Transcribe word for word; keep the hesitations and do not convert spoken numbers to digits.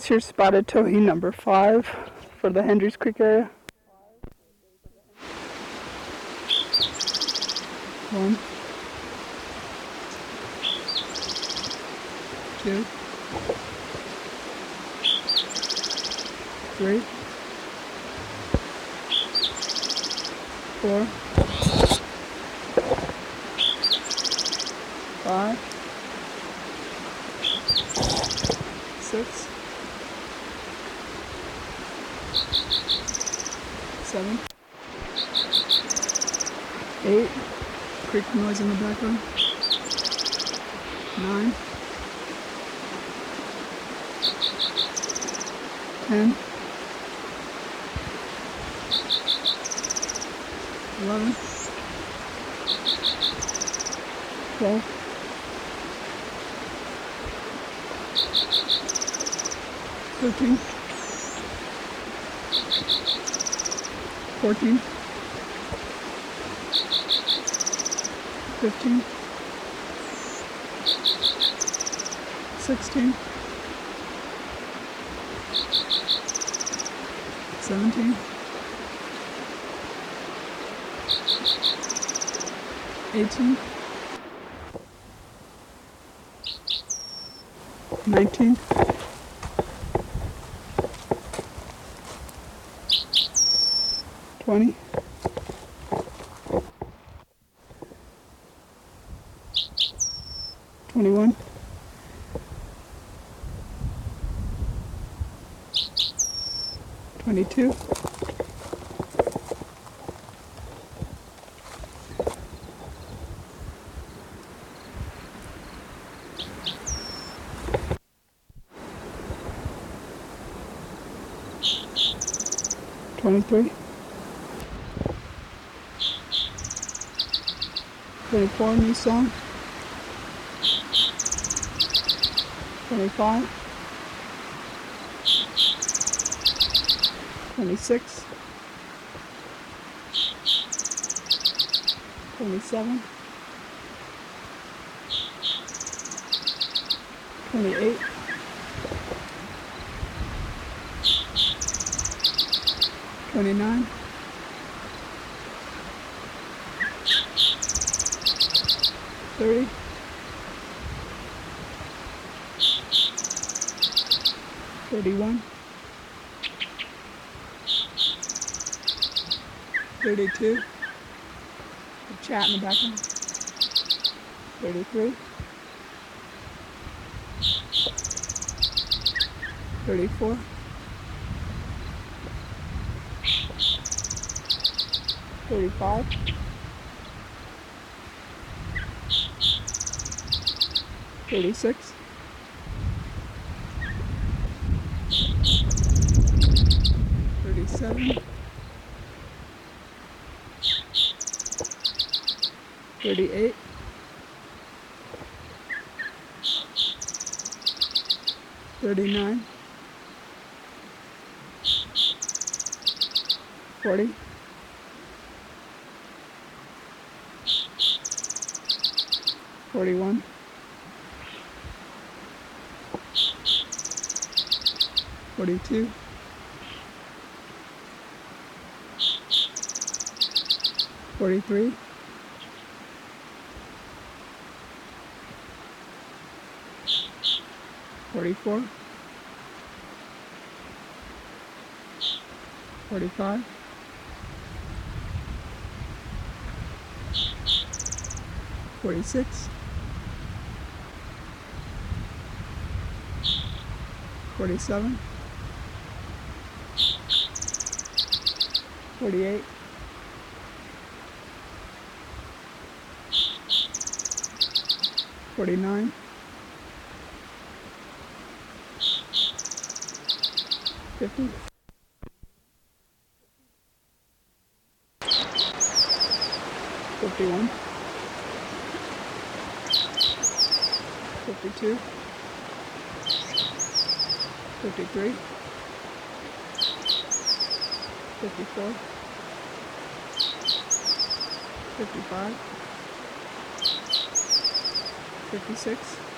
Here's spotted towhee number five for the Hendricks Creek area. One, two, three, four, five, six, seven, eight, creek noise in the background, nine, ten, eleven, twelve, thirteen, fourteen, fifteen, sixteen, seventeen, eighteen, nineteen, twenty, twenty-one, twenty-two, twenty-three, twenty-four, new song, twenty-five, twenty-six, twenty-seven, twenty-eight, twenty-nine, thirty, thirty-one, thirty-two, the chat in the background, thirty-three, thirty-four, thirty-five, thirty-six, thirty-seven, thirty-eight, thirty-nine, forty, forty-one, forty-two, forty-three, forty-four, forty-five, forty-six, forty-seven, forty-eight, forty-nine, fifty, fifty-one, fifty-two, fifty-three, fifty-four, fifty-five, fifty-six,